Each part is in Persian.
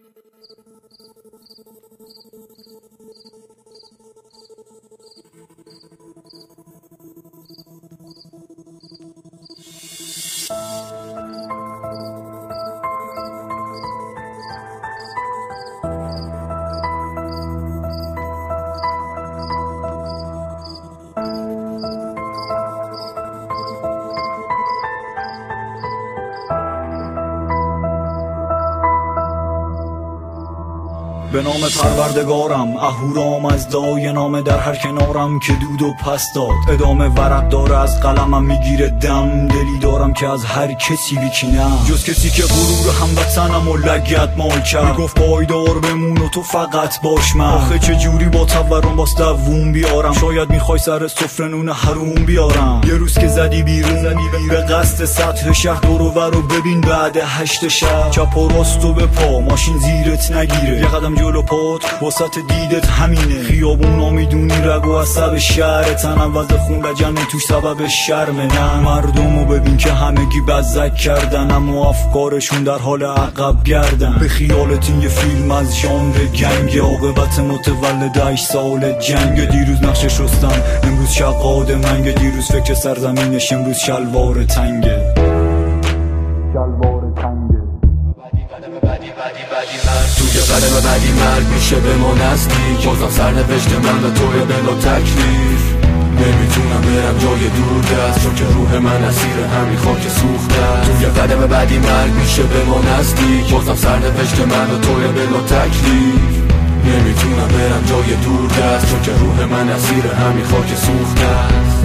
به نام پروردگارم اهورام از دای نامه در هر کنارم که دود و پس داد. ادامه ورق داره از قلمم میگیره دم، دلی دارم که از هر کسی بیکنم، جز کسی که غرور هموطنم و لگد مال کرد. گفت پایدار بمون و تو فقط باش من. آخه چه جوری با تورم باز دووم بیارم؟ شاید میخوای سر سفره نون حروم بیارم. یه روز که زدی بیرون به قصد سطح شهر دور و ور و ببین بعد 8 شب چپ و راست و به پا ماشین زیرت نگیره. یه قدم جلو پات واسط دیدت همینه. خیابونا میدونی رگ و عصب شهر تنم وزد خون رجنه توش سبب شرمنن. مردمو ببین که همگی بزک کردن اما افکارشون در حال عقب گردن. به خیالت این یه فیلم از ژانر گنگ، عاقبت متولد 8 سال جنگ. دیروز نقشش رستم امروز شقاد منگ، دیروز فکر سرزمینش امروز شلوار تنگه. توی قدم بعدی مرگ میشه به ما نزدیک، بازم سرنوشت من و توی بلا تکلیف. نمیتونم برم جای دور دست چون که روح من اسیر همین خاک سوخته. توی قدم بعدی مرگ میشه به ما نزدیک، بازم سرنوشت من و توی بلا تکلیف. نمیتونم برم جای دور دست چون که روح من اسیر همین خاک سوخته است.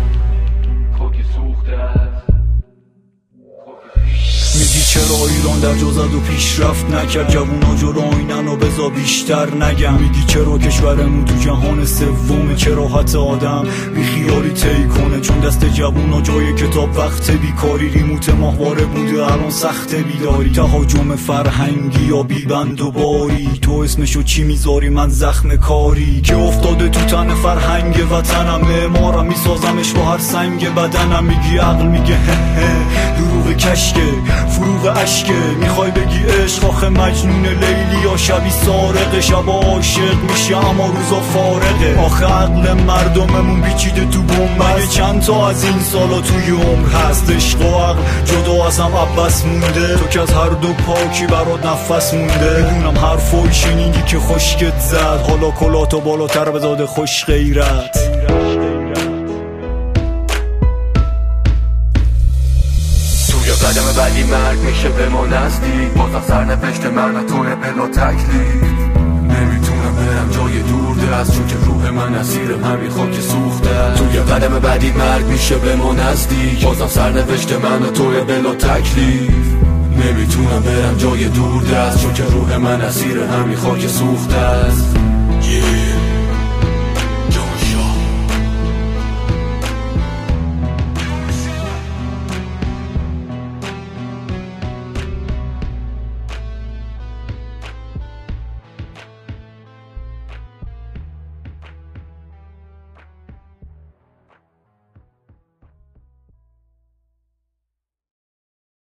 میگی چرا ایران در جا زد و پیشرفت نکرد؟ جوونا جلو آینن و بذار بیشتر نگم. میگی چرا کشورمون تو جهان سومه؟ چرا حتی آدم بیخیالی طی کنه؟ چون دست جوونا جای کتاب وقت بیکاری. ریموت ماهواره بوده الان سخت بیداری. تهاجم فرهنگی یا بیبند و باری، تو اسمشو چی میذاری؟ من زخم کاری که افتاده تو تن فرهنگ وطنم. معمارم میسازمش با هر سنگ بدنم. میگی عقل میگه هه دروغ کشکه فروغ عشقه. میخوای بگی عشق آخه مجنون لیلی یا شبی سارقه. شب عاشق میشه اما روزا فارقه. آخه عقل مردممون بیچیده تو بوم. مگه چند تا از این سالا توی عمر هست؟ عشق و عقل جدا از هم عباس مونده. تو که از هر دو پاکی برات نفس مونده. میدونم حرفای شنیدی که خشکت زد، حالا کلاتو بالاتر بزاده خوش غیرت. قدم بعدی مرگ میشه به ما نزدیک، بازم سرنوشت من و توی بلا تکلیف. نمیتونم برم جای دور دست چون که روح من اسیر همین خاک سوخته. توی قدم بعدی مرگ میشه به ما نزدیک، بازم سرنوشت من و توی بلا تکلیف. نمیتونم برم جای دور دست چون که روح من اسیر همین خاک سوخته است.